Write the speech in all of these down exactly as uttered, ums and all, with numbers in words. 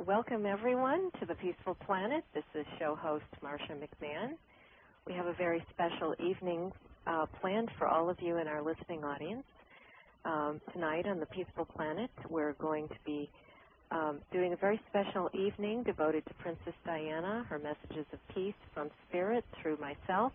welcome everyone to the Peaceful Planet. This is show host Marsha McMahon. We have a very special evening uh, planned for all of you in our listening audience. Um, tonight on the Peaceful Planet, we're going to be um, doing a very special evening devoted to Princess Diana, her messages of peace from Spirit through myself.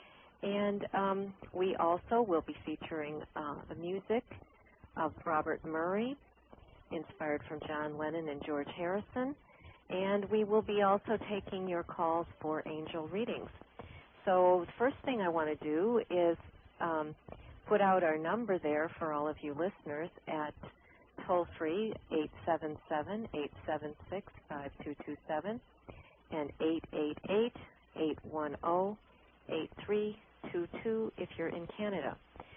And um, we also will be featuring uh, the music of Robert Murray, inspired from John Lennon and George Harrison. And we will be also taking your calls for angel readings. So the first thing I want to do is um, put out our number there for all of you listeners at toll-free eight seven seven, eight seven six, five two two seven and eight eight eight, eight one zero, eight three two two if you're in Canada.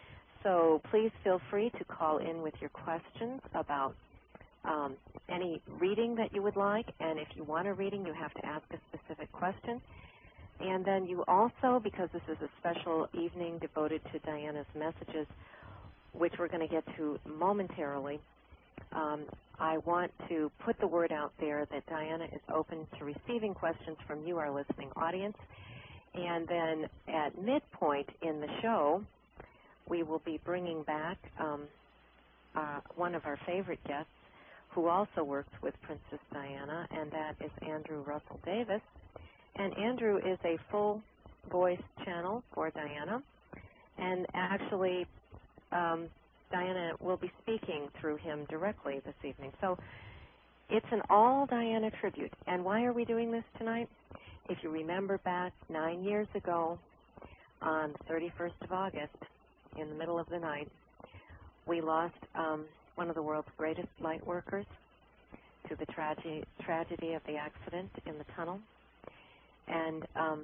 So please feel free to call in with your questions about um, any reading that you would like, and if you want a reading, you have to ask a specific question. And then you also, because this is a special evening devoted to Diana's messages, which we're going to get to momentarily, um, I want to put the word out there that Diana is open to receiving questions from you, our listening audience. And then at midpoint in the show, we will be bringing back um, uh, one of our favorite guests who also works with Princess Diana, and that is Andrew Russell Davis. And Andrew is a full voice channel for Diana, and actually um, Diana will be speaking through him directly this evening. So it's an all Diana tribute. And why are we doing this tonight? If you remember back nine years ago, on the thirty-first of August, in the middle of the night, we lost um, one of the world's greatest light workers to the tragedy, tragedy of the accident in the tunnel. And um,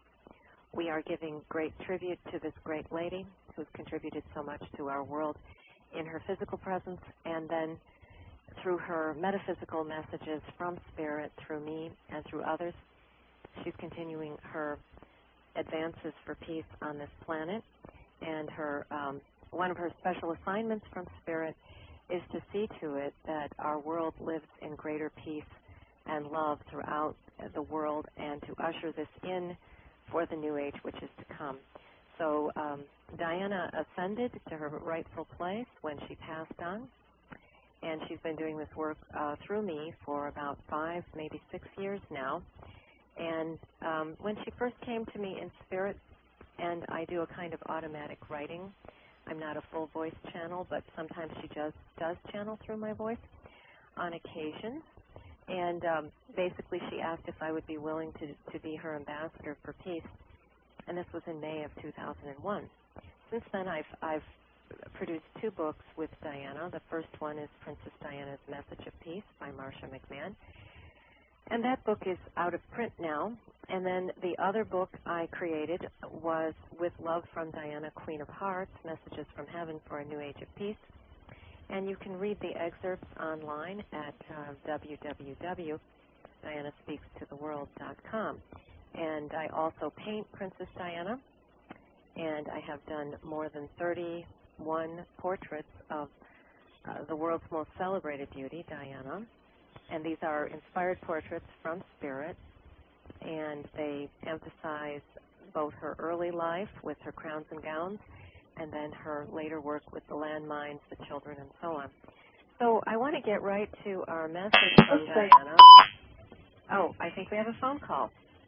we are giving great tribute to this great lady who's contributed so much to our world in her physical presence, and then through her metaphysical messages from Spirit, through me, and through others. She's continuing her advances for peace on this planet, and her um, one of her special assignments from Spirit is to see to it that our world lives in greater peace and love throughout the world, and to usher this in for the new age which is to come. So um, Diana ascended to her rightful place when she passed on, and she's been doing this work uh, through me for about five, maybe six years now. And um, when she first came to me in Spirit, and I do a kind of automatic writing, I'm not a full voice channel, but sometimes she just does channel through my voice on occasion. And um, basically she asked if I would be willing to, to be her ambassador for peace, and this was in May of two thousand one. Since then, I've, I've produced two books with Diana. The first one is Princess Diana's Message of Peace by Marsha McMahon, and that book is out of print now. And then the other book I created was With Love from Diana, Queen of Hearts, Messages from Heaven for a New Age of Peace. And you can read the excerpts online at uh, w w w dot diana speaks to the world dot com. And I also paint Princess Diana, and I have done more than thirty-one portraits of uh, the world's most celebrated beauty, Diana. And these are inspired portraits from Spirit, and they emphasize both her early life with her crowns and gowns, and then her later work with the landmines, the children, and so on. So I want to get right to our message from Okay. Diana. Oh, I think we have a phone call.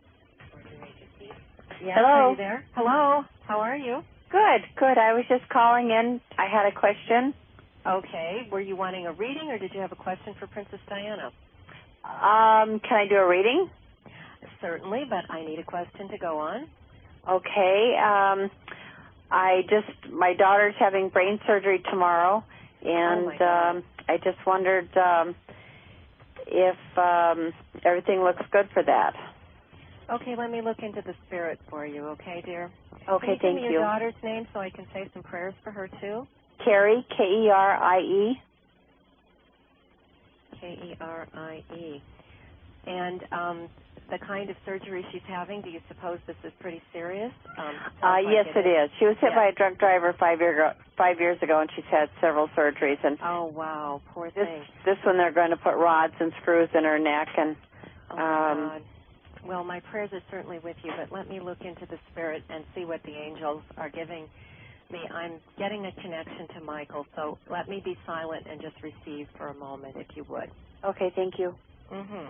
Yeah, Hello. are you there? Hello. How are you? Good, good. I was just calling in. I had a question. Okay. Were you wanting a reading, or did you have a question for Princess Diana? Um, can I do a reading? Certainly, but I need a question to go on. Okay. Um, I just, my daughter's having brain surgery tomorrow, and Oh, my God. um, I just wondered um, if um, everything looks good for that. Okay, let me look into the Spirit for you, okay, dear? Okay, Can you thank give me your you. daughter's name so I can say some prayers for her, too? Carrie, K E R I E. K E R I E. And um, the kind of surgery she's having, do you suppose this is pretty serious? Um, uh, like yes, it is. is. She was hit yeah. by a drunk driver five, year ago, five years ago, and she's had several surgeries. And oh, wow, poor this, thing. This one, they're going to put rods and screws in her neck. And oh, my um, God. Well, my prayers are certainly with you, but let me look into the spirit and see what the angels are giving me. I'm getting a connection to Michael, so let me be silent and just receive for a moment, if you would. Okay, thank you. Mm-hmm.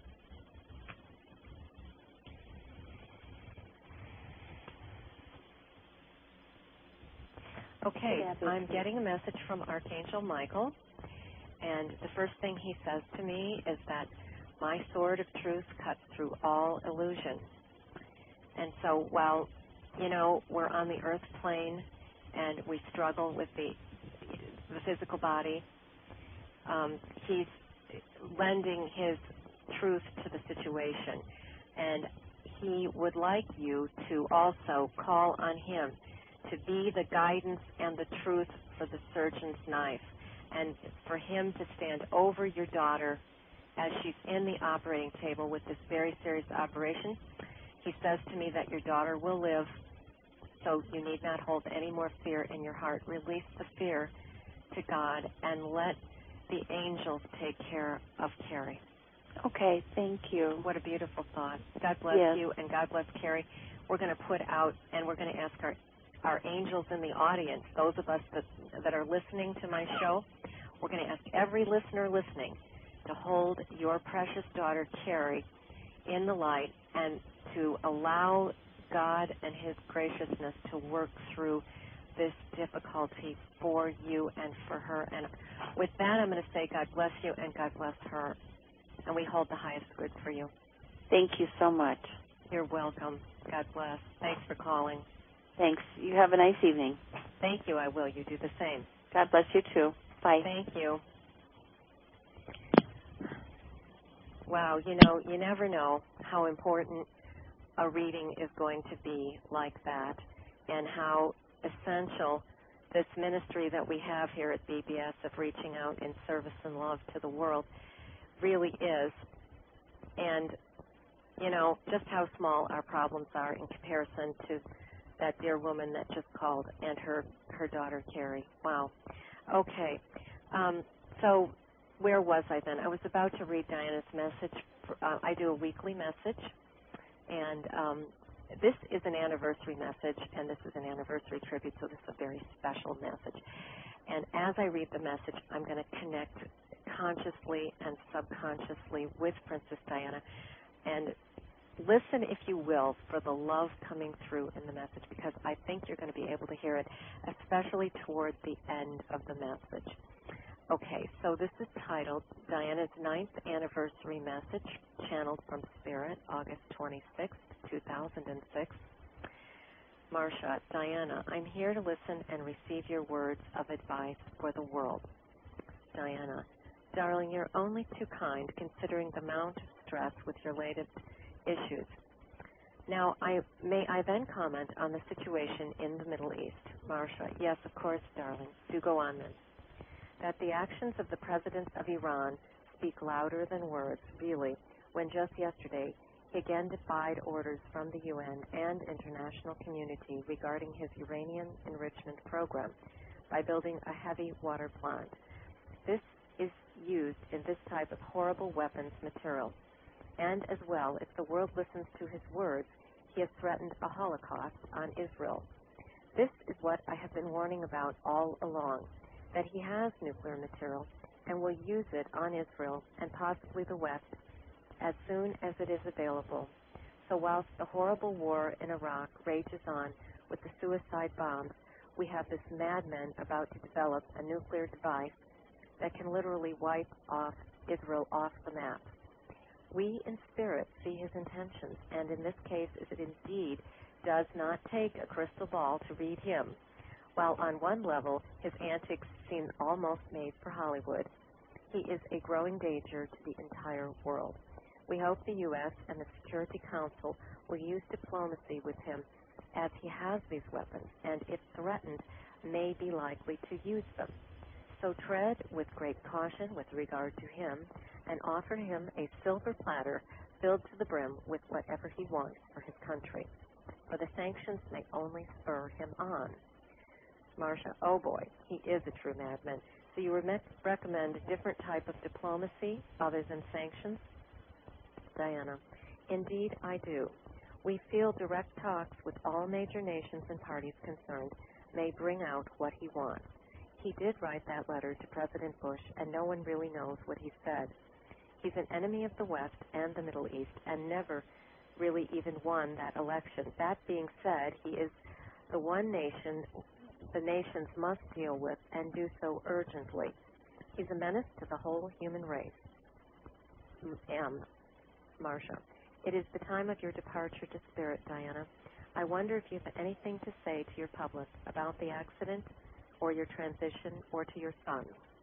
Okay, I'm getting a message from Archangel Michael, and the first thing he says to me is that my sword of truth cuts through all illusion. And so while, you know, we're on the earth plane and we struggle with the, the physical body, um, he's lending his truth to the situation. And he would like you to also call on him to be the guidance and the truth for the surgeon's knife, and for him to stand over your daughter as she's in the operating table with this very serious operation. He says to me that your daughter will live, so you need not hold any more fear in your heart. Release the fear to God and let the angels take care of Carrie. Okay, thank you. What a beautiful thought. God bless yes. you, and God bless Carrie. We're going to put out, and we're going to ask our, our angels in the audience, those of us that, that are listening to my show, we're going to ask every listener listening to hold your precious daughter, Carrie, in the light and to allow God and his graciousness to work through this difficulty for you and for her. And with that, I'm going to say God bless you and God bless her. And we hold the highest good for you. Thank you so much. You're welcome. God bless. Thanks for calling. Thanks. You have a nice evening. Thank you. I will. You do the same. God bless you, too. Bye. Thank you. Wow, you know, you never know how important a reading is going to be like that, and how essential this ministry that we have here at B B S of reaching out in service and love to the world really is. And, you know, just how small our problems are in comparison to that dear woman that just called and her, her daughter, Carrie. Wow. Okay. Um, so where was I then? I was about to read Diana's message. Uh, I do a weekly message, and um, this is an anniversary message, and this is an anniversary tribute, so this is a very special message. And as I read the message, I'm going to connect consciously and subconsciously with Princess Diana, and listen, if you will, for the love coming through in the message, because I think you're going to be able to hear it, especially toward the end of the message. Okay, so this is titled Diana's ninth Anniversary Message, channeled from Spirit, August twenty-sixth, two thousand six. Marsha, Diana, I'm here to listen and receive your words of advice for the world. Diana, darling, you're only too kind considering the amount of stress with your latest issues. Now, I, may I then comment on the situation in the Middle East? Marsha, yes, of course, darling. Do go on then. That the actions of the President of Iran speak louder than words, really, when just yesterday he again defied orders from the U N and international community regarding his uranium enrichment program by building a heavy water plant. This is used in this type of horrible weapons material. And as well, if the world listens to his words, he has threatened a Holocaust on Israel. This is what I have been warning about all along, that he has nuclear material and will use it on Israel and possibly the West as soon as it is available. So whilst the horrible war in Iraq rages on with the suicide bombs, we have this madman about to develop a nuclear device that can literally wipe off Israel off the map. We in spirit see his intentions, and in this case, if it indeed does not take a crystal ball to read him, while on one level his antics seem almost made for Hollywood, he is a growing danger to the entire world. We hope the U S and the Security Council will use diplomacy with him, as he has these weapons, and if threatened, may be likely to use them. So tread with great caution with regard to him, and offer him a silver platter filled to the brim with whatever he wants for his country, for the sanctions may only spur him on. Marcia, oh boy, he is a true madman. So you re- recommend a different type of diplomacy other than sanctions? Diana, indeed I do. We feel direct talks with all major nations and parties concerned may bring out what he wants. He did write that letter to President Bush, and no one really knows what he said. He's an enemy of the West and the Middle East, and never really even won that election. That being said, he is the one nation the nations must deal with, and do so urgently. He's a menace to the whole human race. M. Marcia, it is the time of your departure to spirit, Diana. I wonder if you have anything to say to your public about the accident, or your transition, or to your son.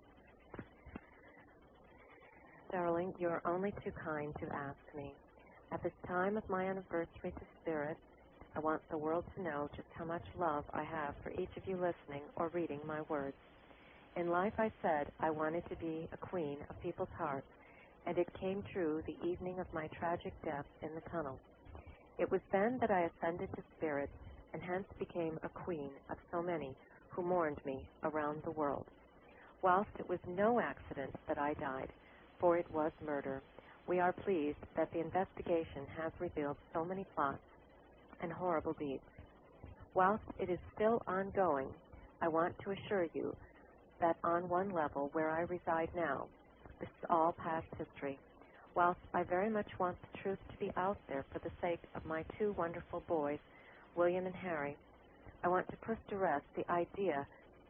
Darling, you are only too kind to ask me. At this time of my anniversary to spirit, I want the world to know just how much love I have for each of you listening or reading my words. In life I said I wanted to be a queen of people's hearts, and it came true the evening of my tragic death in the tunnel. It was then that I ascended to spirit, and hence became a queen of so many who mourned me around the world. Whilst it was no accident that I died, for it was murder, we are pleased that the investigation has revealed so many plots and horrible deeds. Whilst it is still ongoing, I want to assure you that on one level where I reside now, this is all past history. Whilst I very much want the truth to be out there for the sake of my two wonderful boys, William and Harry, I want to put to rest the idea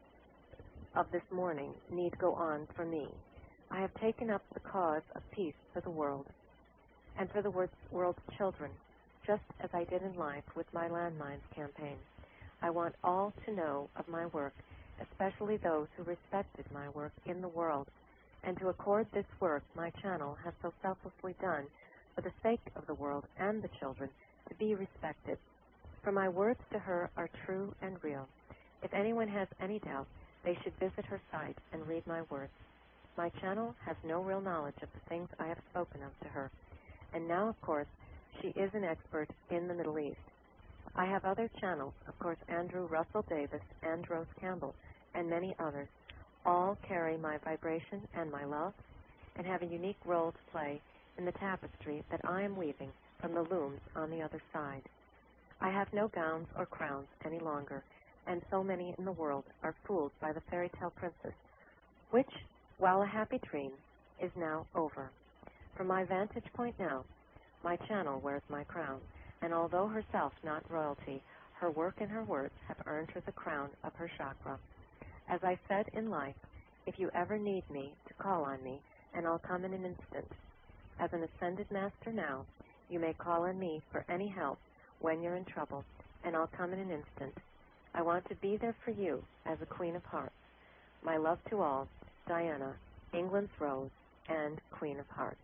of this mourning need go on for me. I have taken up the cause of peace for the world and for the world's children, just as I did in life with my landmines campaign. I want all to know of my work, especially those who respected my work in the world, and to accord this work my channel has so selflessly done for the sake of the world and the children to be respected. For my words to her are true and real. If anyone has any doubt, they should visit her site and read my words. My channel has no real knowledge of the things I have spoken of to her, and now, of course, she is an expert in the Middle East. I have other channels, of course, Andrew Russell Davis and Rose Campbell, and many others. All carry my vibration and my love, and have a unique role to play in the tapestry that I am weaving from the looms on the other side. I have no gowns or crowns any longer, and so many in the world are fooled by the fairy tale princess, which, while a happy dream, is now over. From my vantage point now, my channel wears my crown, and although herself not royalty, her work and her words have earned her the crown of her chakra. As I said in life, if you ever need me, to call on me, and I'll come in an instant. As an ascended master now, you may call on me for any help when you're in trouble, and I'll come in an instant. I want to be there for you as a Queen of Hearts. My love to all, Diana, England's Rose, and Queen of Hearts.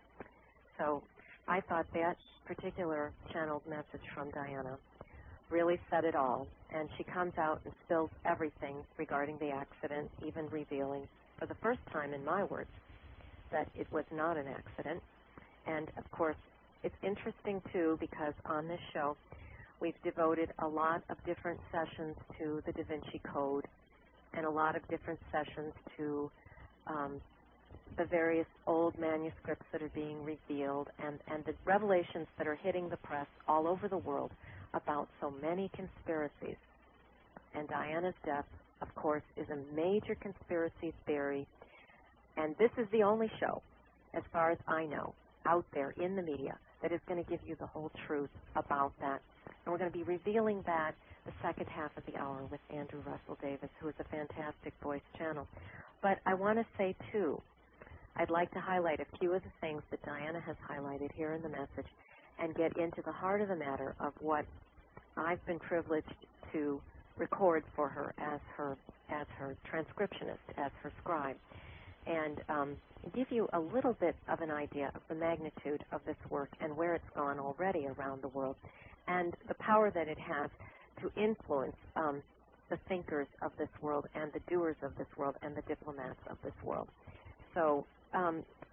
So I thought that particular channeled message from Diana really said it all, and she comes out and spills everything regarding the accident, even revealing for the first time in my words that it was not an accident. And of course, it's interesting too because on this show we've devoted a lot of different sessions to the Da Vinci Code and a lot of different sessions to um, the various old manuscripts that are being revealed and, and the revelations that are hitting the press all over the world about so many conspiracies. And Diana's death, of course, is a major conspiracy theory, and this is the only show, as far as I know, out there in the media that is going to give you the whole truth about that. And we're going to be revealing that the second half of the hour with Andrew Russell Davis, who is a fantastic voice channel. But I want to say, too, I'd like to highlight a few of the things that Diana has highlighted here in the message and get into the heart of the matter of what I've been privileged to record for her as her as her transcriptionist, as her scribe, and um, give you a little bit of an idea of the magnitude of this work and where it's gone already around the world, and the power that it has to influence um, the thinkers of this world and the doers of this world and the diplomats of this world. So um,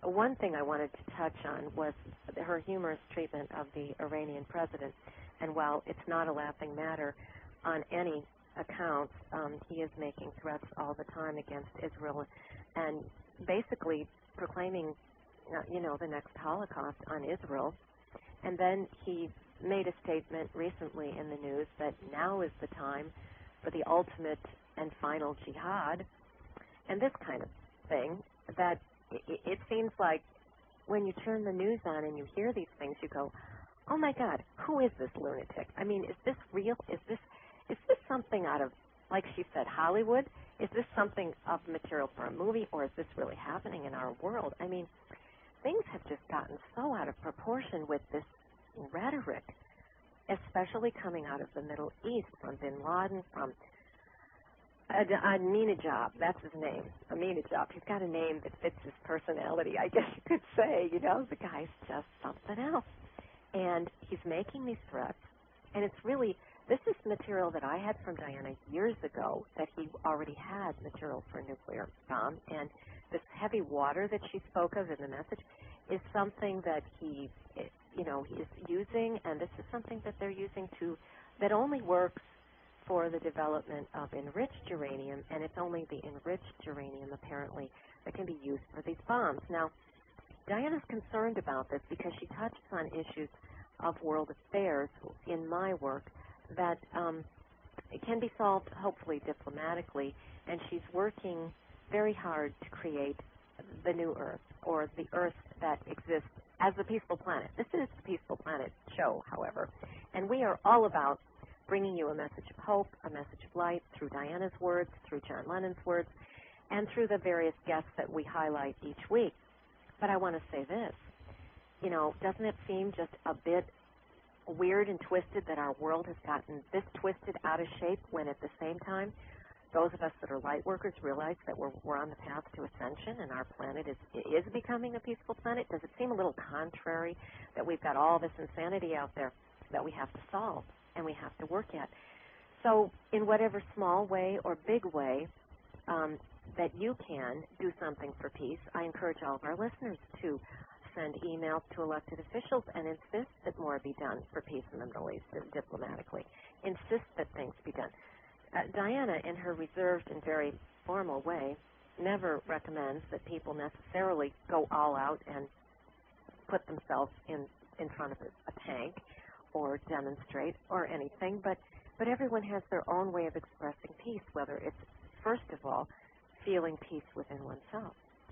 one thing I wanted to touch on was her humorous treatment of the Iranian president. And while it's not a laughing matter on any account, um, he is making threats all the time against Israel and basically proclaiming, uh, you know, the next Holocaust on Israel. And then he made a statement recently in the news that now is the time for the ultimate and final jihad, and this kind of thing, that it, it seems like when you turn the news on and you hear these things, you go, oh my God, who is this lunatic? I mean, is this real? Is this is this something out of, like she said, Hollywood? Is this something of material for a movie, or is this really happening in our world? I mean, things have just gotten so out of proportion with this rhetoric, especially coming out of the Middle East, from bin Laden, from Ahmadinejad, that's his name, Ahmadinejad. He's got a name that fits his personality, I guess you could say. You know, the guy's just something else. And he's making these threats, and it's really, this is material that I had from Diana years ago, that he already had material for a nuclear bomb, and this heavy water that she spoke of in the message is something that he, you know, is using, and this is something that they're using to, that only works for the development of enriched uranium, and it's only the enriched uranium, apparently, that can be used for these bombs. Now, Diana's concerned about this because she touches on issues of world affairs in my work that um, it can be solved, hopefully, diplomatically, and she's working very hard to create the new Earth, or the Earth that exists as a peaceful planet. This is the Peaceful Planet show, however, and we are all about bringing you a message of hope, a message of light through Diana's words, through John Lennon's words, and through the various guests that we highlight each week. But I want to say this, you know, doesn't it seem just a bit weird and twisted that our world has gotten this twisted out of shape when at the same time those of us that are light workers realize that we're, we're on the path to ascension and our planet is, is becoming a peaceful planet? Does it seem a little contrary that we've got all this insanity out there that we have to solve and we have to work at? So in whatever small way or big way um, that you can do something for peace, I encourage all of our listeners to send emails to elected officials and insist that more be done for peace in the Middle East diplomatically. Insist that things be done. Uh, Diana, in her reserved and very formal way, never recommends that people necessarily go all out and put themselves in, in front of a, a tank or demonstrate or anything, but, but everyone has their own way of expressing peace, whether it's, first of all, feeling peace within oneself.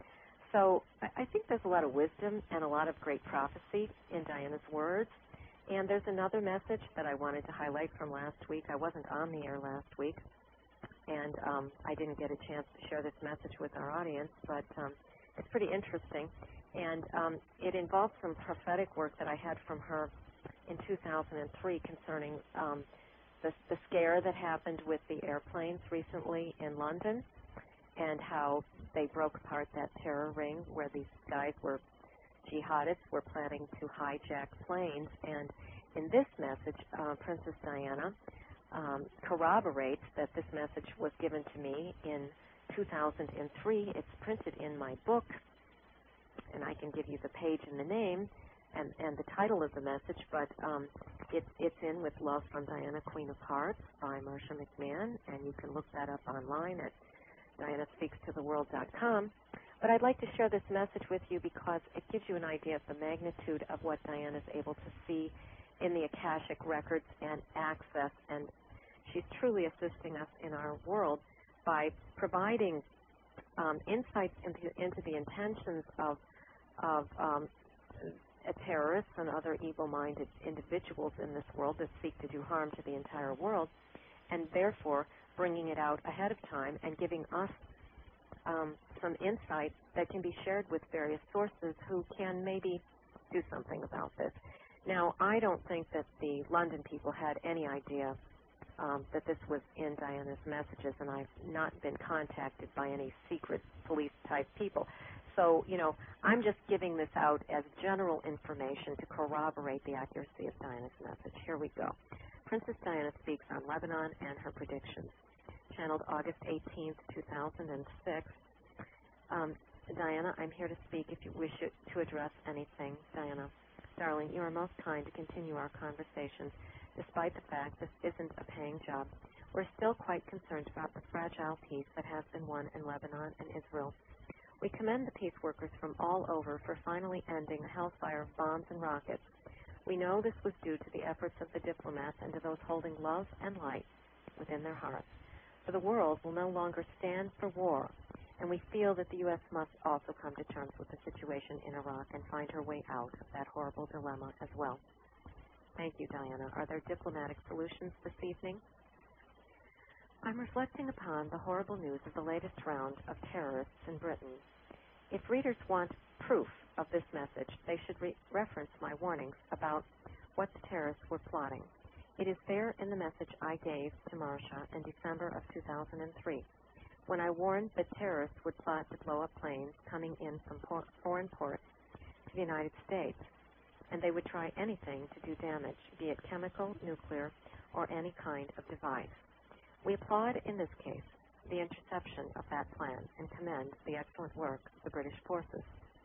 So I, I think there's a lot of wisdom and a lot of great prophecy in Diana's words. And there's another message that I wanted to highlight from last week. I wasn't on the air last week, and um, I didn't get a chance to share this message with our audience, but um, it's pretty interesting. And um, it involves some prophetic work that I had from her in two thousand three concerning um, the, the scare that happened with the airplanes recently in London, and how they broke apart that terror ring where these guys were, jihadists were planning to hijack planes. And in this message, uh, Princess Diana um, corroborates that this message was given to me in two thousand three. It's printed in my book, and I can give you the page and the name and, and the title of the message, but um, it, it's in With Love from Diana, Queen of Hearts by Marcia McMahon, and you can look that up online at diana speaks to the world dot com. But I'd like to share this message with you because it gives you an idea of the magnitude of what Diana is able to see in the Akashic records and access, and she's truly assisting us in our world by providing um, insights into, into the intentions of, of um, terrorists and other evil-minded individuals in this world that seek to do harm to the entire world, and therefore bringing it out ahead of time and giving us um, some insight that can be shared with various sources who can maybe do something about this. Now, I don't think that the London people had any idea um, that this was in Diana's messages, and I've not been contacted by any secret police-type people. So, you know, I'm just giving this out as general information to corroborate the accuracy of Diana's message. Here we go. Princess Diana speaks on Lebanon and her predictions, channeled August eighteenth, two thousand six. Um, Diana, I'm here to speak if you wish it, to address anything. Diana, darling, you are most kind to continue our conversation. Despite the fact this isn't a paying job, we're still quite concerned about the fragile peace that has been won in Lebanon and Israel. We commend the peace workers from all over for finally ending a hellfire of bombs and rockets. We know this was due to the efforts of the diplomats and to those holding love and light within their hearts. For the world will no longer stand for war, and we feel that the U S must also come to terms with the situation in Iraq and find her way out of that horrible dilemma as well. Thank you, Diana. Are there diplomatic solutions this evening? I'm reflecting upon the horrible news of the latest round of terrorists in Britain. If readers want proof of this message, they should re- reference my warnings about what the terrorists were plotting. It is there in the message I gave to Marcia in December of two thousand three, when I warned that terrorists would plot to blow up planes coming in from por- foreign ports to the United States, and they would try anything to do damage, be it chemical, nuclear, or any kind of device. We applaud, in this case, the interception of that plan and commend the excellent work of the British forces.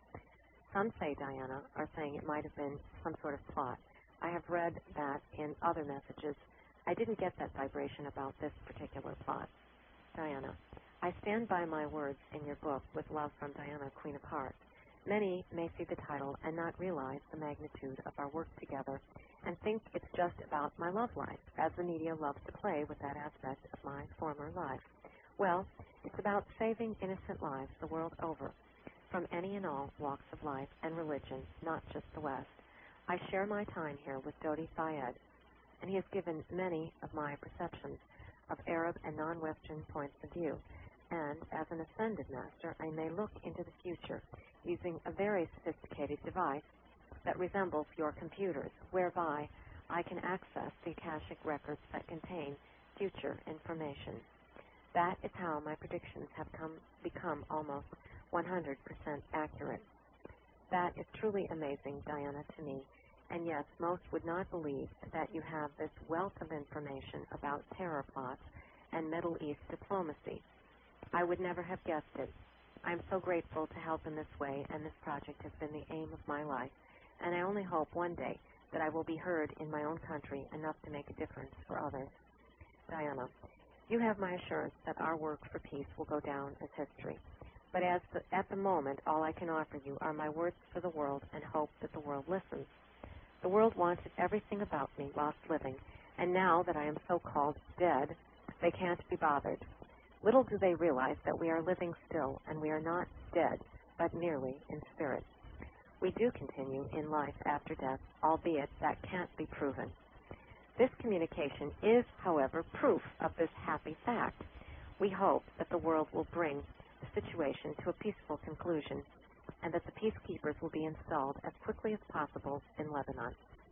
Some say, Diana, are saying it might have been some sort of plot. I have read that in other messages. I didn't get that vibration about this particular plot. Diana, I stand by my words in your book, With Love from Diana, Queen of Hearts. Many may see the title and not realize the magnitude of our work together and think it's just about my love life, as the media loves to play with that aspect of my former life. Well, it's about saving innocent lives the world over, from any and all walks of life and religion, not just the West. I share my time here with Dodi Fayed, and he has given many of my perceptions of Arab and non-Western points of view. And as an ascended master, I may look into the future using a very sophisticated device that resembles your computers, whereby I can access the Akashic records that contain future information. That is how my predictions have come, become almost one hundred percent accurate. That is truly amazing, Diana, to me. And yes, most would not believe that you have this wealth of information about terror plots and Middle East diplomacy. I would never have guessed it. I am so grateful to help in this way, and this project has been the aim of my life. And I only hope one day that I will be heard in my own country enough to make a difference for others. Diana, you have my assurance that our work for peace will go down as history. But as the, at the moment, all I can offer you are my words for the world and hope that the world listens. The world wanted everything about me whilst living, and now that I am so-called dead, they can't be bothered. Little do they realize that we are living still, and we are not dead, but merely in spirit. We do continue in life after death, albeit that can't be proven. This communication is, however, proof of this happy fact. We hope that the world will bring the situation to a peaceful conclusion, and that the peacekeepers will be installed as quickly as possible in Lebanon.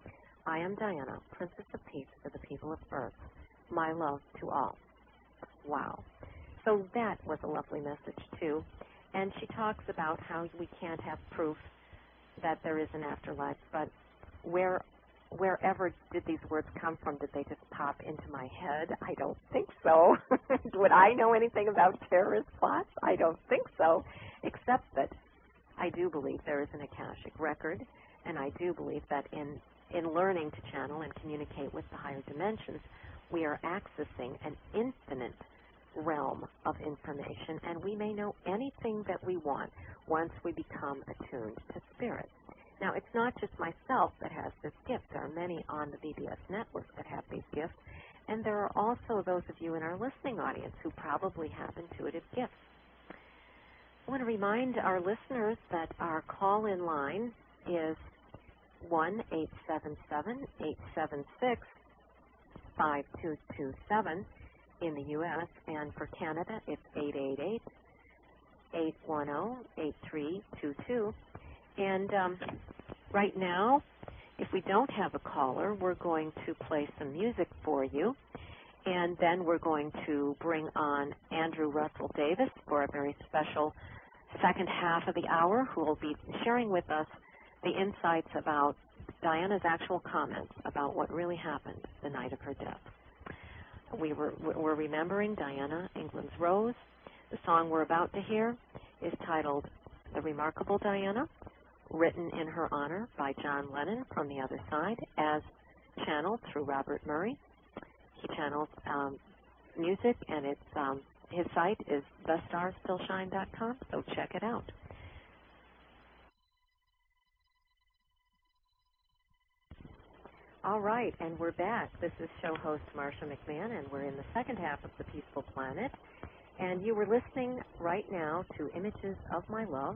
I am Diana, Princess of Peace for the people of Earth. My love to all. Wow. So that was a lovely message, too. And she talks about how we can't have proof that there is an afterlife, but where, wherever did these words come from? Did they just pop into my head? I don't think so. Would I know anything about terrorist plots? I don't think so, except that I do believe there is an Akashic record, and I do believe that in, in learning to channel and communicate with the higher dimensions, we are accessing an infinite realm of information, and we may know anything that we want once we become attuned to spirit. Now, it's not just myself that has this gift. There are many on the B B S network that have these gifts, and there are also those of you in our listening audience who probably have intuitive gifts. I want to remind our listeners that our call-in line is one eight seven seven, eight seven six, five two two seven in the U S, and for Canada, it's eight eight eight, eight one zero, eight three two two. And um, right now, if we don't have a caller, we're going to play some music for you, and then we're going to bring on Andrew Russell Davis for a very special second half of the hour, who will be sharing with us the insights about Diana's actual comments about what really happened the night of her death. We were, we're remembering Diana, England's Rose. The song we're about to hear is titled The Remarkable Diana, written in her honor by John Lennon from the other side, as channeled through Robert Murray. He channels um, music, and it's um, his site is the stars still shine dot com, so check it out. All right, and we're back. This is show host Marsha McMahon, and we're in the second half of The Peaceful Planet. And you were listening right now to Images of My Love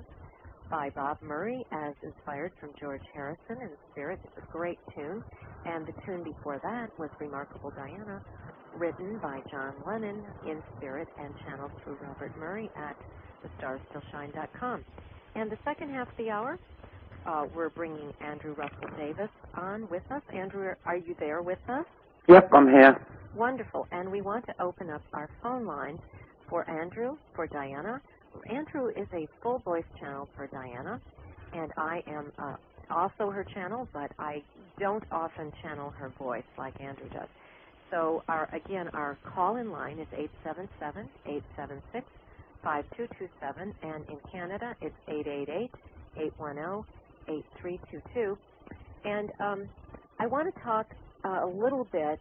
by Bob Murray, as inspired from George Harrison and Spirit. It's a great tune. And the tune before that was Remarkable Diana, written by John Lennon in Spirit and channeled through Robert Murray at the stars still shine dot com. And the second half of the hour, Uh, we're bringing Andrew Russell Davis on with us. Andrew, are you there with us? Yep, I'm here. Wonderful. And we want to open up our phone line for Andrew, for Diana. Andrew is a full voice channel for Diana, and I am uh, also her channel, but I don't often channel her voice like Andrew does. So, our, again, our call-in line is eight seven seven, eight seven six, five two two seven, and in Canada it's eight eight eight, eight one zero, eight three two two. And um, I want to talk uh, a little bit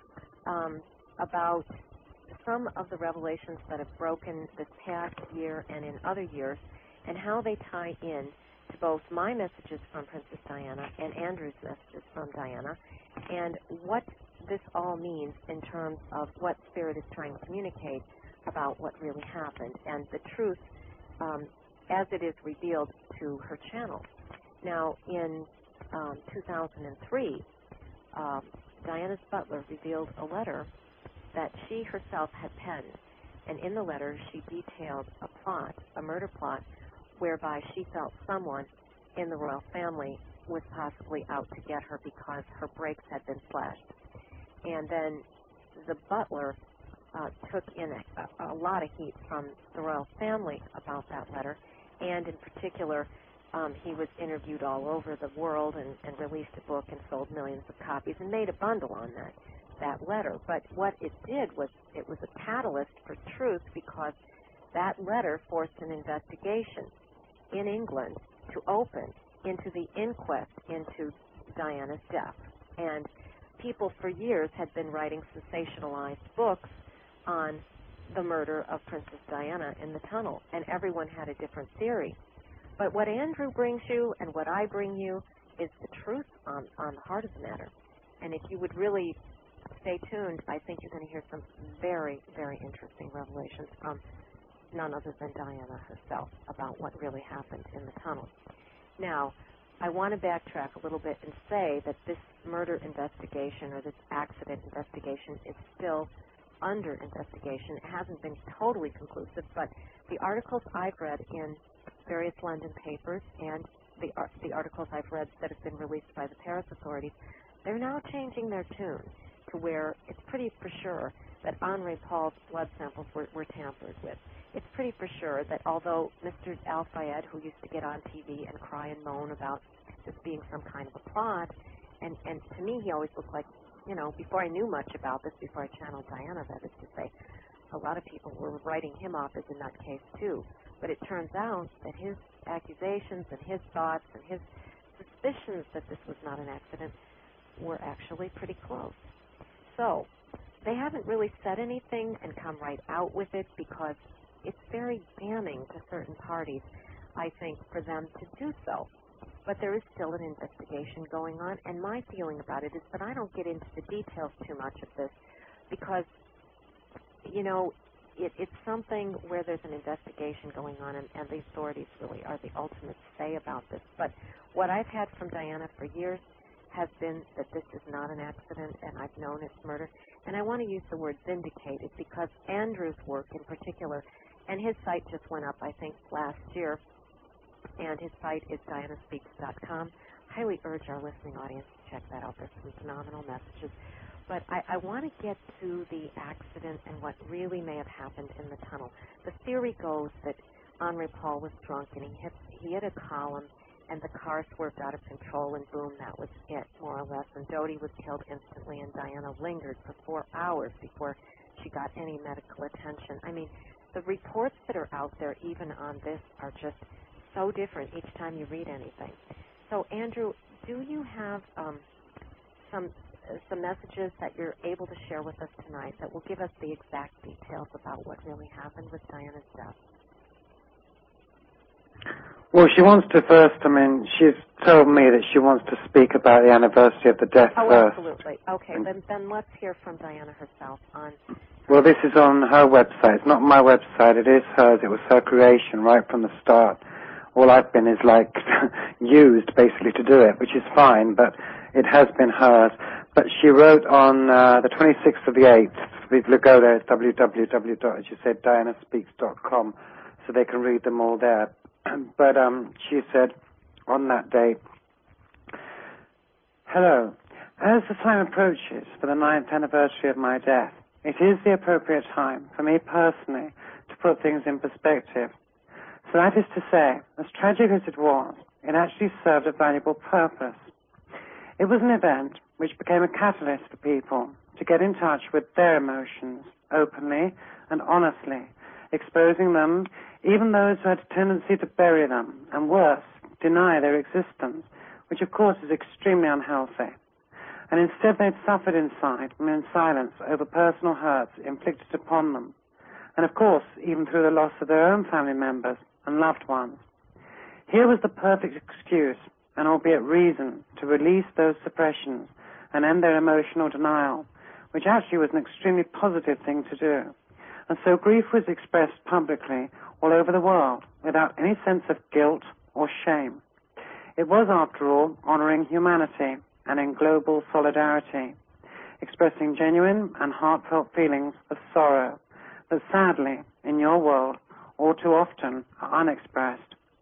um, about some of the revelations that have broken this past year and in other years, and how they tie in to both my messages from Princess Diana and Andrew's messages from Diana, and what this all means in terms of what Spirit is trying to communicate about what really happened, and the truth um, as it is revealed to her channel. Now, in um, two thousand three, um, Diana's butler revealed a letter that she herself had penned, and in the letter she detailed a plot, a murder plot, whereby she felt someone in the royal family was possibly out to get her because her brakes had been slashed. And then the butler uh, took in a, a lot of heat from the royal family about that letter, and in particular, um, he was interviewed all over the world and, and released a book and sold millions of copies and made a bundle on that, that letter. But what it did was it was a catalyst for truth, because that letter forced an investigation in England to open into the inquest into Diana's death. And people for years had been writing sensationalized books on the murder of Princess Diana in the tunnel, and everyone had a different theory. But what Andrew brings you and what I bring you is the truth on, on the heart of the matter. And if you would really stay tuned, I think you're going to hear some very, very interesting revelations from none other than Diana herself about what really happened in the tunnel. Now, I want to backtrack a little bit and say that this murder investigation or this accident investigation is still under investigation. It hasn't been totally conclusive, but the articles I've read in various London papers and the, uh, the articles I've read that have been released by the Paris authorities, they're now changing their tune to where it's pretty for sure that Henri Paul's blood samples were, were tampered with. It's pretty for sure that although Mister Al-Fayed, who used to get on T V and cry and moan about this being some kind of a plot, and, and to me he always looked like, you know, before I knew much about this, before I channeled Diana, that is to say, a lot of people were writing him off as a nutcase too. But it turns out that his accusations and his thoughts and his suspicions that this was not an accident were actually pretty close. So they haven't really said anything and come right out with it, because it's very damning to certain parties, I think, for them to do so. But there is still an investigation going on, and my feeling about it is that I don't get into the details too much of this, because, you know, it, it's something where there's an investigation going on, and, and the authorities really are the ultimate say about this. But what I've had from Diana for years has been that this is not an accident, and I've known it's murder. And I want to use the word vindicated, because Andrew's work in particular, and his site just went up, I think, last year, and his site is diana speaks dot com. Highly urge our listening audience to check that out. There's some phenomenal messages. But I, I want to get to the accident and what really may have happened in the tunnel. The theory goes that Henri Paul was drunk, and he hit, he hit a column, and the car swerved out of control, and boom, that was it, more or less. And Dodi was killed instantly, and Diana lingered for four hours before she got any medical attention. I mean, the reports that are out there, even on this, are just so different each time you read anything. So, Andrew, do you have um, some uh, some messages that you're able to share with us tonight that will give us the exact details about what really happened with Diana's death? Well, she wants to first, I mean, she's told me that she wants to speak about the anniversary of the death oh, first. Absolutely. Okay, then, then let's hear from Diana herself on... Well, this is on her website. It's not my website. It is hers. It was her creation right from the start. All I've been is, like, used, basically, to do it, which is fine, but it has been hers. But she wrote on uh, the twenty-sixth of the eighth, people who go there, it's w w w dot, as you said, diana speaks dot com, so they can read them all there. But um, she said on that day, "Hello. As the time approaches for the ninth anniversary of my death, it is the appropriate time for me personally to put things in perspective. So that is to say, as tragic as it was, it actually served a valuable purpose. It was an event which became a catalyst for people to get in touch with their emotions openly and honestly, exposing them, even those who had a tendency to bury them, and worse, deny their existence, which of course is extremely unhealthy. And instead they'd suffered inside and in silence over personal hurts inflicted upon them, and of course even through the loss of their own family members and loved ones. Here was the perfect excuse, and albeit reason, to release those suppressions and end their emotional denial, which actually was an extremely positive thing to do. And so grief was expressed publicly all over the world without any sense of guilt or shame. It was, after all, honoring humanity and in global solidarity, expressing genuine and heartfelt feelings of sorrow that sadly, in your world, all too often are unexpressed.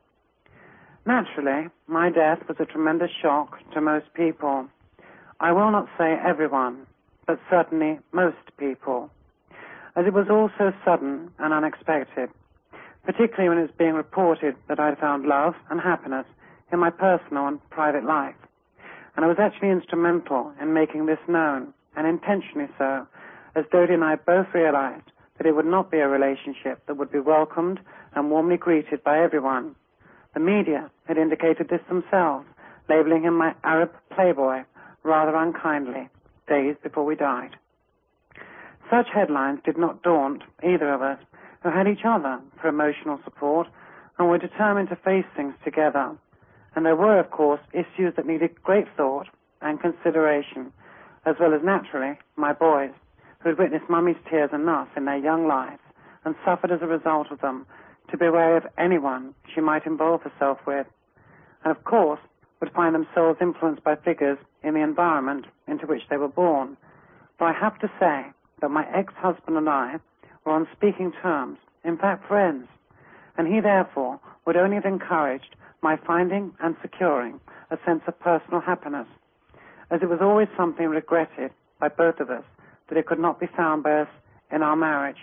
Naturally, my death was a tremendous shock to most people. I will not say everyone, but certainly most people, as it was all so sudden and unexpected, particularly when it's being reported that I found love and happiness in my personal and private life. And I was actually instrumental in making this known, and intentionally so, as Dodie and I both realized that it would not be a relationship that would be welcomed and warmly greeted by everyone. The media had indicated this themselves, labeling him my Arab playboy rather unkindly, days before we died. Such headlines did not daunt either of us, who had each other for emotional support and were determined to face things together. And there were, of course, issues that needed great thought and consideration, as well as, naturally, my boys, who had witnessed Mummy's tears enough in their young lives and suffered as a result of them, to be wary of anyone she might involve herself with, and, of course, would find themselves influenced by figures in the environment into which they were born. For I have to say that my ex-husband and I were on speaking terms, in fact friends, and he, therefore, would only have encouraged my finding and securing a sense of personal happiness, as it was always something regretted by both of us that it could not be found by us in our marriage.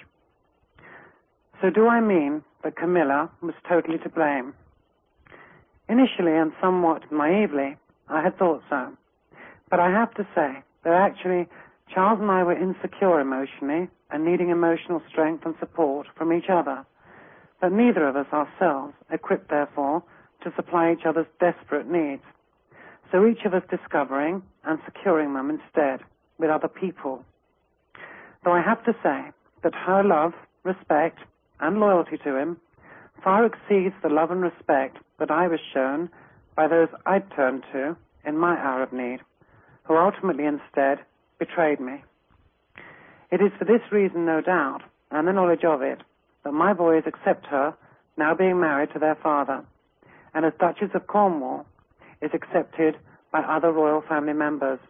So do I mean that Camilla was totally to blame? Initially, and somewhat naively, I had thought so. But I have to say that actually Charles and I were insecure emotionally and needing emotional strength and support from each other, but neither of us ourselves equipped, therefore, to supply each other's desperate needs. So each of us discovering and securing them instead with other people. Though I have to say that her love, respect, and loyalty to him far exceeds the love and respect that I was shown by those I'd turned to in my hour of need, who ultimately instead betrayed me. It is for this reason, no doubt, and the knowledge of it, that my boys accept her now being married to their father, and as Duchess of Cornwall is accepted by other royal family members.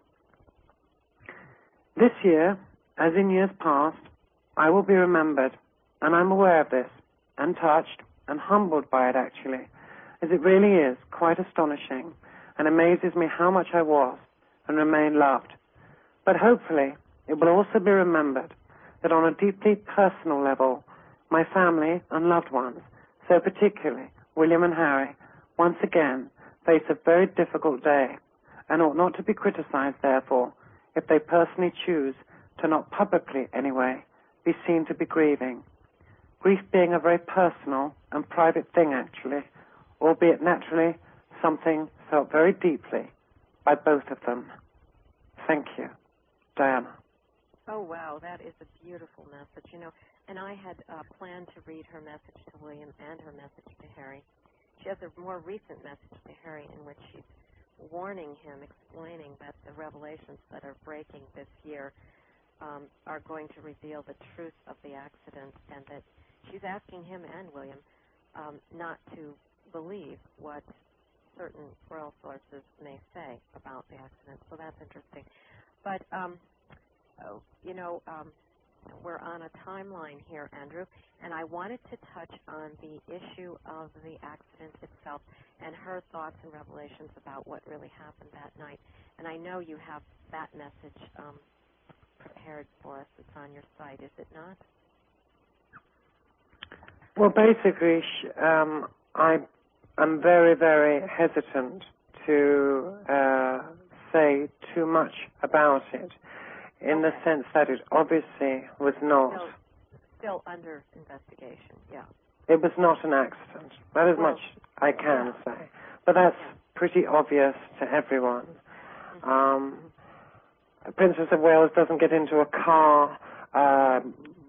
This year, as in years past, I will be remembered, and I'm aware of this, and touched and humbled by it actually, as it really is quite astonishing and amazes me how much I was and remain loved. But hopefully it will also be remembered that on a deeply personal level, my family and loved ones, so particularly William and Harry, once again face a very difficult day and ought not to be criticized, therefore, if they personally choose to not publicly, anyway, be seen to be grieving. Grief being a very personal and private thing, actually, albeit naturally, something felt very deeply by both of them. Thank you. Diana. Oh, wow, that is a beautiful message. You know, and I had uh, planned to read her message to William and her message to Harry. She has a more recent message to Harry in which she's warning him, explaining that the revelations that are breaking this year um, are going to reveal the truth of the accident, and that she's asking him and William um, not to believe what certain royal sources may say about the accident. So that's interesting. But, um, oh, you know, um, we're on a timeline here, Andrew, and I wanted to touch on the issue of the accident itself and her thoughts and revelations about what really happened that night. And I know you have that message um, prepared for us. It's on your site, is it not? Well, basically, um, I am very, very hesitant to uh, say too much about it, in okay. the sense that it obviously was not. Still, still under investigation, yeah. It was not an accident. That is well, much I can yeah. say. But that's yeah. pretty obvious to everyone. Mm-hmm. Um, Princess of Wales doesn't get into a car uh,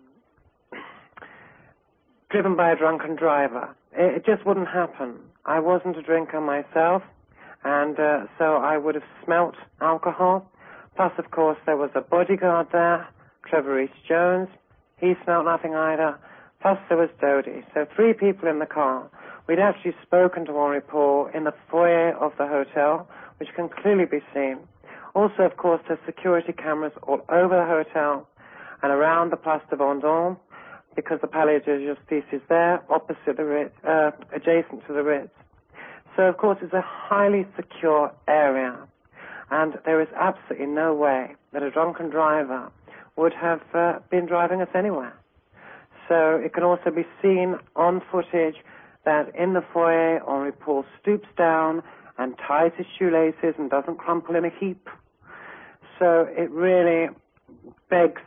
driven by a drunken driver. It, it just wouldn't happen. I wasn't a drinker myself, and uh, so I would have smelt alcohol. Plus, of course, there was a bodyguard there, Trevor Rees-Jones. He smelt nothing either. Plus, there was Dodie. So three people in the car. We'd actually spoken to Henri Paul in the foyer of the hotel, which can clearly be seen. Also, of course, there's security cameras all over the hotel and around the Place de Vendôme, because the Palais de Justice is there, opposite the Ritz, uh, adjacent to the Ritz. So, of course, it's a highly secure area, and there is absolutely no way that a drunken driver would have uh, been driving us anywhere. So it can also be seen on footage that in the foyer, Henri Paul stoops down and ties his shoelaces and doesn't crumple in a heap. So it really begs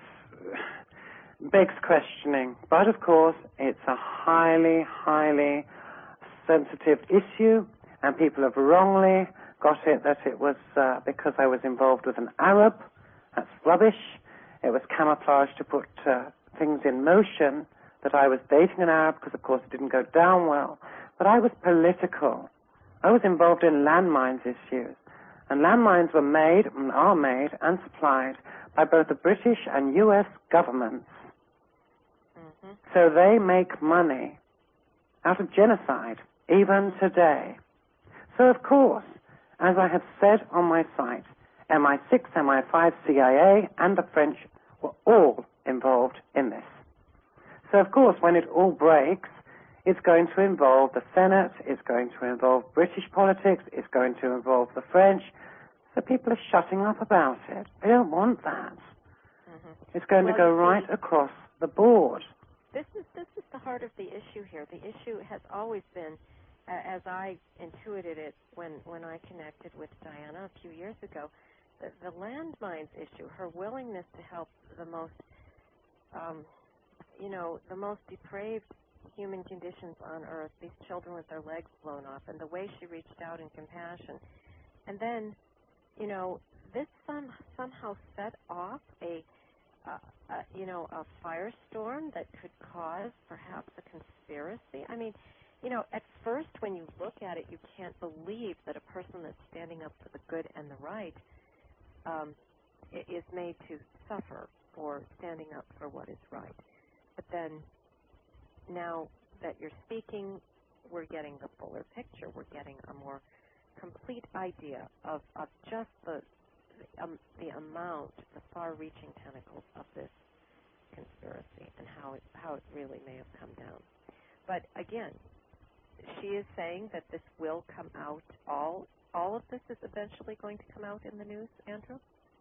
begs questioning. But, of course, it's a highly, highly sensitive issue, and people have wrongly got it that it was uh, because I was involved with an Arab. That's rubbish. It was camouflage to put uh, things in motion, that I was dating an Arab, because, of course, it didn't go down well. But I was political. I was involved in landmines issues. And landmines were made, and are made, and supplied by both the British and U S governments. Mm-hmm. So they make money out of genocide, even today. So, of course, as I have said on my site, M I six, M I five, C I A, and the French were all involved in this. So, of course, when it all breaks, it's going to involve the Senate, it's going to involve British politics, it's going to involve the French. So people are shutting up about it. They don't want that. Mm-hmm. It's going well, to go see, right across the board. This is this is the heart of the issue here. The issue has always been, uh, as I intuited it when, when I connected with Diana a few years ago, the, the landmines issue, her willingness to help the most, um, you know, the most depraved human conditions on Earth, these children with their legs blown off, and the way she reached out in compassion. And then, you know, this some, somehow set off a, uh, uh, you know, a firestorm that could cause perhaps a conspiracy. I mean, you know, at first when you look at it, you can't believe that a person that's standing up for the good and the right um, is made to suffer for standing up for what is right. But then, now that you're speaking, we're getting the fuller picture. We're getting a more complete idea of, of just the the, um, the amount, the far-reaching tentacles of this conspiracy and how it how it really may have come down. But again, she is saying that this will come out. All all of this is eventually going to come out in the news, Andrew?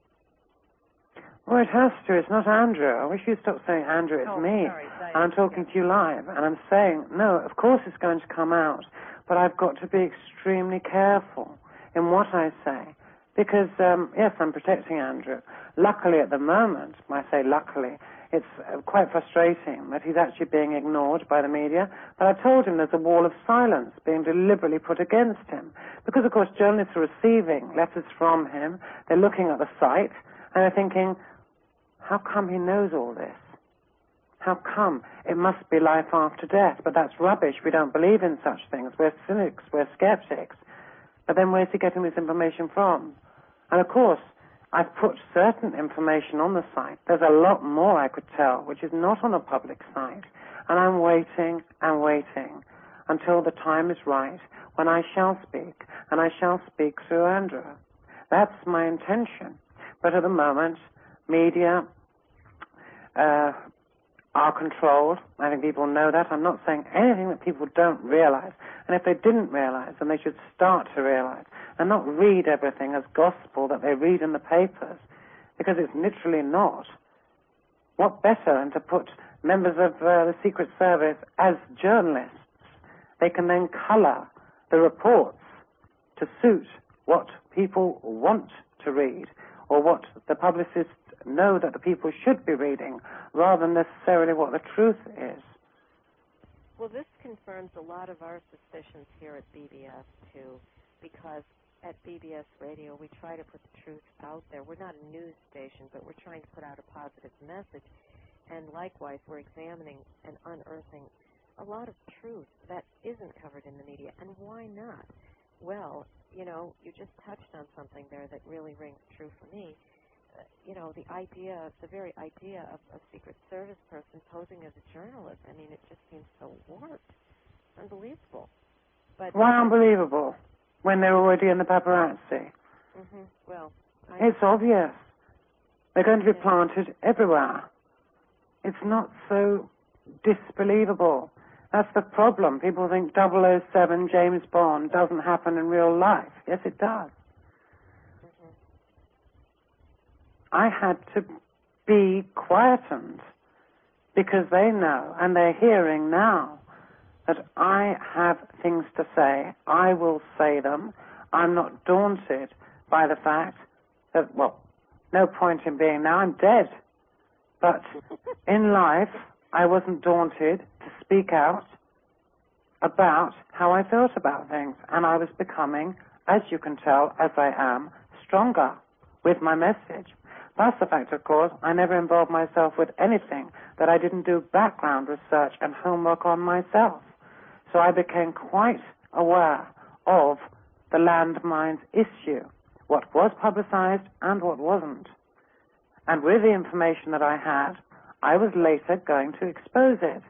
Well, it has to. It's not Andrew. I wish you'd stop saying Andrew. It's oh, me. Sorry, Diane, and I'm talking yeah. to you live. And I'm saying, no, of course it's going to come out. But I've got to be extremely careful in what I say. Because, um, yes, I'm protecting Andrew. Luckily, at the moment, I say luckily, it's uh, quite frustrating that he's actually being ignored by the media. But I told him there's a wall of silence being deliberately put against him. Because, of course, journalists are receiving letters from him. They're looking at the site, and they're thinking, how come he knows all this? How come? It must be life after death. But that's rubbish. We don't believe in such things. We're cynics. We're skeptics. But then where's he getting this information from? And, of course, I've put certain information on the site. There's a lot more I could tell, which is not on a public site. And I'm waiting and waiting until the time is right when I shall speak, and I shall speak through Andrew. That's my intention. But at the moment, media uh, are controlled. I think people know that. I'm not saying anything that people don't realize. And if they didn't realize, then they should start to realize and not read everything as gospel that they read in the papers, because it's literally not. What better than to put members of uh, the Secret Service as journalists? They can then color the reports to suit what people want to read or what the publicists know that the people should be reading, rather than necessarily what the truth is. Well, this confirms a lot of our suspicions here at B B S, too, because at B B S Radio we try to put the truth out there. We're not a news station, but we're trying to put out a positive message. And likewise, we're examining and unearthing a lot of truth that isn't covered in the media. And why not? Well, you know, you just touched on something there that really rings true for me. Uh, you know, the idea, the very idea of a Secret Service person posing as a journalist, I mean, it just seems so warped. Unbelievable. But Why unbelievable when they're already in the paparazzi? Mm-hmm. Well, I it's obvious. They're going to be planted everywhere. It's not so disbelievable. That's the problem. People think double oh seven James Bond doesn't happen in real life. Yes, it does. Mm-hmm. I had to be quietened because they know, and they're hearing now, that I have things to say. I will say them. I'm not daunted by the fact that, well, no point in being now. I'm dead. But in life, I wasn't daunted to speak out about how I felt about things. And I was becoming, as you can tell, as I am, stronger with my message. Plus the fact, of course, I never involved myself with anything that I didn't do background research and homework on myself. So I became quite aware of the landmines issue, what was publicized and what wasn't. And with the information that I had, I was later going to expose it.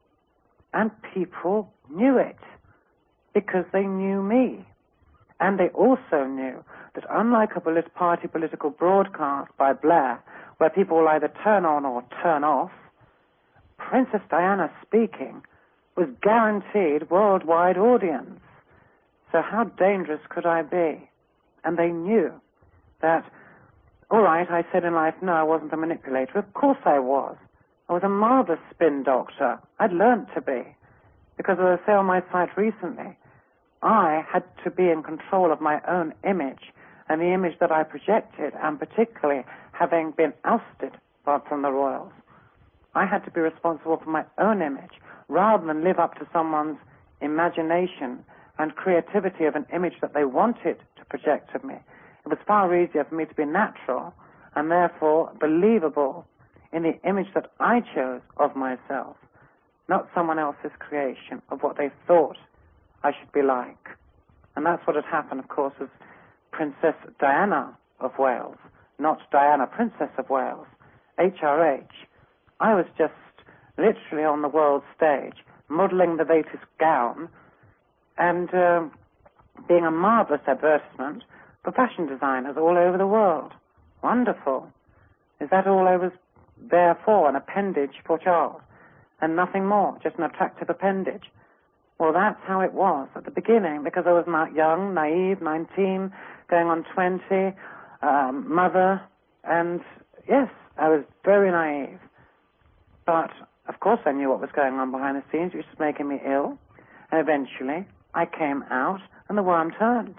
And people knew it because they knew me. And they also knew that unlike a polit- party political broadcast by Blair, where people will either turn on or turn off, Princess Diana speaking was guaranteed worldwide audience. So how dangerous could I be? And they knew that, all right, I said in life, no, I wasn't a manipulator. Of course I was. I was a marvelous spin doctor. I'd learned to be. Because as I say on my site recently, I had to be in control of my own image and the image that I projected, and particularly having been ousted from the royals. I had to be responsible for my own image rather than live up to someone's imagination and creativity of an image that they wanted to project of me. It was far easier for me to be natural and therefore believable in the image that I chose of myself, not someone else's creation of what they thought I should be like. And that's what had happened, of course, with Princess Diana of Wales, not Diana, Princess of Wales, H R H. I was just literally on the world stage, modeling the latest gown and uh, being a marvelous advertisement for fashion designers all over the world. Wonderful. Is that all I was there for, an appendage for Charles? And nothing more, just an attractive appendage? Well, that's how it was at the beginning, because I was not young, naive, nineteen, going on twenty, um, mother, and yes, I was very naive. But, of course, I knew what was going on behind the scenes, which was making me ill. And eventually, I came out, and the worm turned.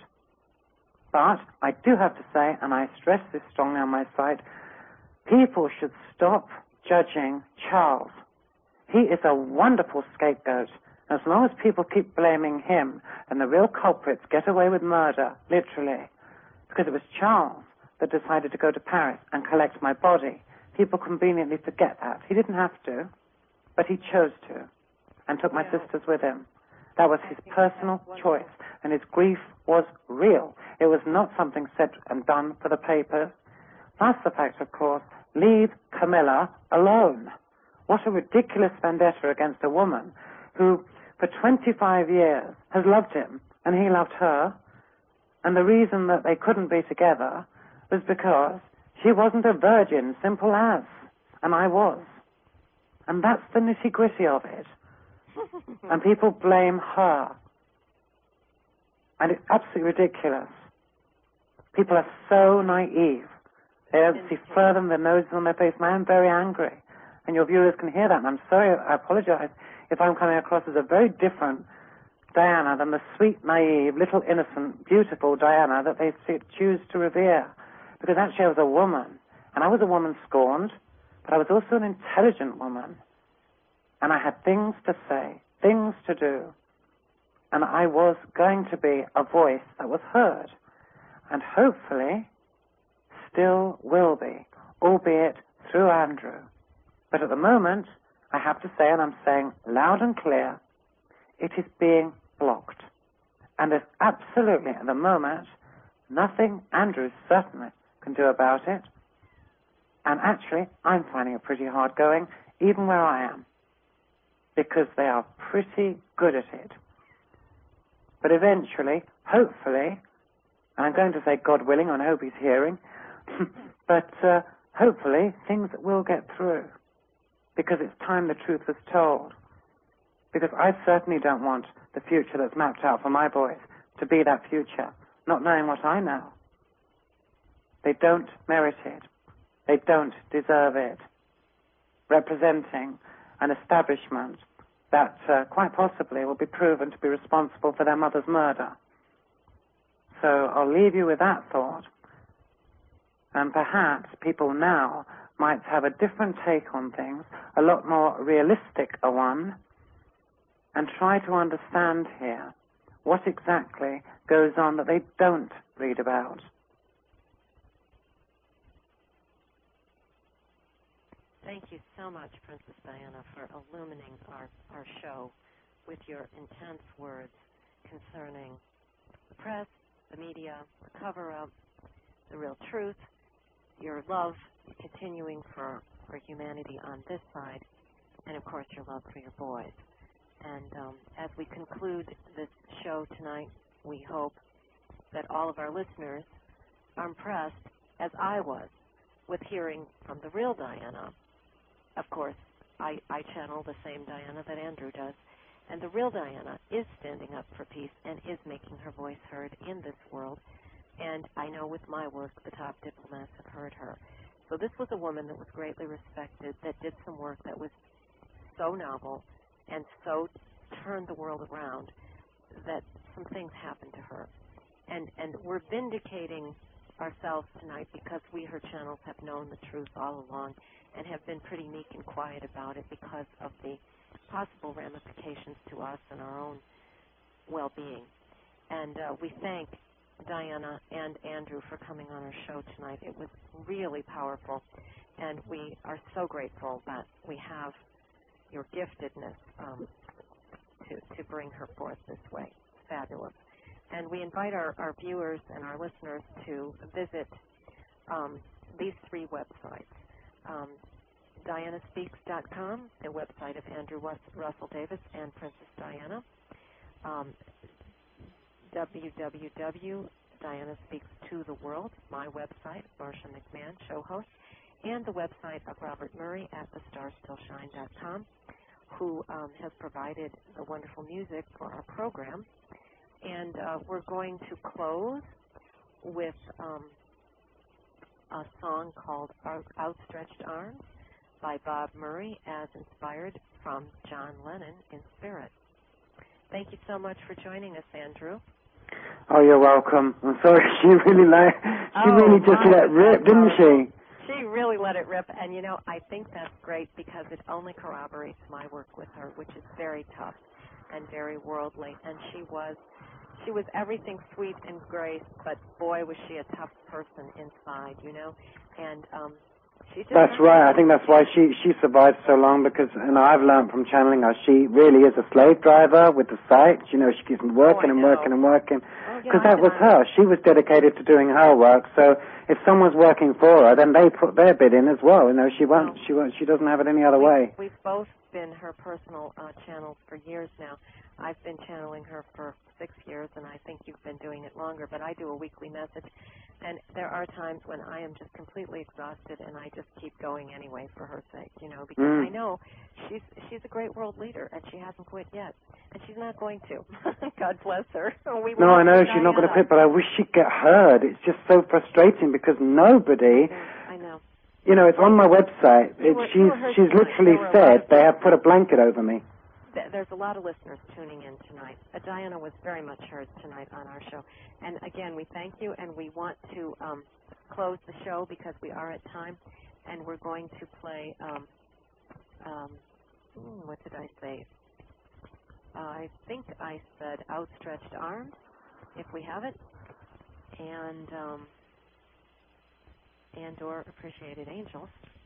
But I do have to say, and I stress this strongly on my site, people should stop judging Charles. He is a wonderful scapegoat. As long as people keep blaming him and the real culprits get away with murder, literally, because it was Charles that decided to go to Paris and collect my body. People conveniently forget that. He didn't have to, but he chose to and took my Yeah. sisters with him. That was his personal choice, and his grief was real. It was not something said and done for the papers. Plus the fact, of course, leave Camilla alone. What a ridiculous vendetta against a woman who, for twenty-five years, has loved him, and he loved her. And the reason that they couldn't be together was because she wasn't a virgin, simple as, and I was. And that's the nitty-gritty of it. And people blame her. And it's absolutely ridiculous. People are so naive. They don't see further than their noses on their face. And I am very angry. And your viewers can hear that. And I'm sorry, I apologize if I'm coming across as a very different Diana than the sweet, naive, little, innocent, beautiful Diana that they choose to revere. Because actually I was a woman. And I was a woman scorned, but I was also an intelligent woman. And I had things to say, things to do. And I was going to be a voice that was heard. And hopefully still will be, albeit through Andrew. But at the moment, I have to say, and I'm saying loud and clear, it is being blocked. And there's absolutely, at the moment, nothing Andrew certainly can do about it. And actually, I'm finding it pretty hard going, even where I am, because they are pretty good at it. But eventually, hopefully, and I'm going to say God willing, I hope he's hearing, but uh, hopefully things will get through, because it's time the truth was told. Because I certainly don't want the future that's mapped out for my boys to be that future, not knowing what I know. They don't merit it. They don't deserve it. Representing an establishment that uh, quite possibly will be proven to be responsible for their mother's murder. So I'll leave you with that thought. And perhaps people now might have a different take on things, a lot more realistic a one, and try to understand here what exactly goes on that they don't read about. Thank you so much, Princess Diana, for illumining our, our show with your intense words concerning the press, the media, the cover-up, the real truth, your love continuing for, for humanity on this side, and, of course, your love for your boys. And um, as we conclude this show tonight, we hope that all of our listeners are impressed, as I was, with hearing from the real Diana. Of course, I, I channel the same Diana that Andrew does, and the real Diana is standing up for peace and is making her voice heard in this world. And I know with my work, the top diplomats have heard her. So this was a woman that was greatly respected, that did some work that was so novel and so turned the world around that some things happened to her. And, and we're vindicating ourselves tonight because we, her channels, have known the truth all along and have been pretty meek and quiet about it because of the possible ramifications to us and our own well-being. And uh, we thank Diana and Andrew for coming on our show tonight. It was really powerful, and we are so grateful that we have your giftedness um, to, to bring her forth this way. Fabulous. And we invite our, our viewers and our listeners to visit um, these three websites. Um, Diana Speaks dot com, the website of Andrew Russell Davis and Princess Diana. Um, w w w dot Diana Speaks to the World, my website, Marcia McMahon, show host, and the website of Robert Murray at the star still shine dot com, who um, has provided the wonderful music for our program. And uh, we're going to close with um, a song called Outstretched Arms by Bob Murray, as inspired from John Lennon in spirit. Thank you so much for joining us, Andrew. Oh, you're welcome. I'm sorry, she really like, she oh, really just let rip, didn't she? She really let it rip. And, you know, I think that's great because it only corroborates my work with her, which is very tough and very worldly. And she was she was everything sweet and grace, but boy, was she a tough person inside, you know. And um, she just that's right. I think that's why she, she survived so long because, and I've learned from channeling her, she really is a slave driver with the sites. You know, she keeps working oh, and working and working. Because yeah, that was her. She was dedicated to doing her work. So if someone's working for her, then they put their bid in as well. You know, she won't. Well, she won't. She doesn't have it any other we, way. We've both been her personal uh, channels for years now. I've been channeling her for six years, and I think you've been doing it longer. But I do a weekly message, and there are times when I am just completely exhausted, and I just keep going anyway for her sake. You know, because Mm. I know she's she's a great world leader, and she hasn't quit yet. And she's not going to. God bless her. We no, I know she's not going to quit, but I wish she'd get heard. It's just so frustrating because nobody... I know. You know, it's on my website. It, were, she's she's literally said they have put a blanket over me. There's a lot of listeners tuning in tonight. Uh, Diana was very much heard tonight on our show. And again, we thank you, and we want to um, close the show because we are at time, and we're going to play, um, um, what did I say? I think I said Outstretched Arms, if we have it, and um, and or Appreciated Angels.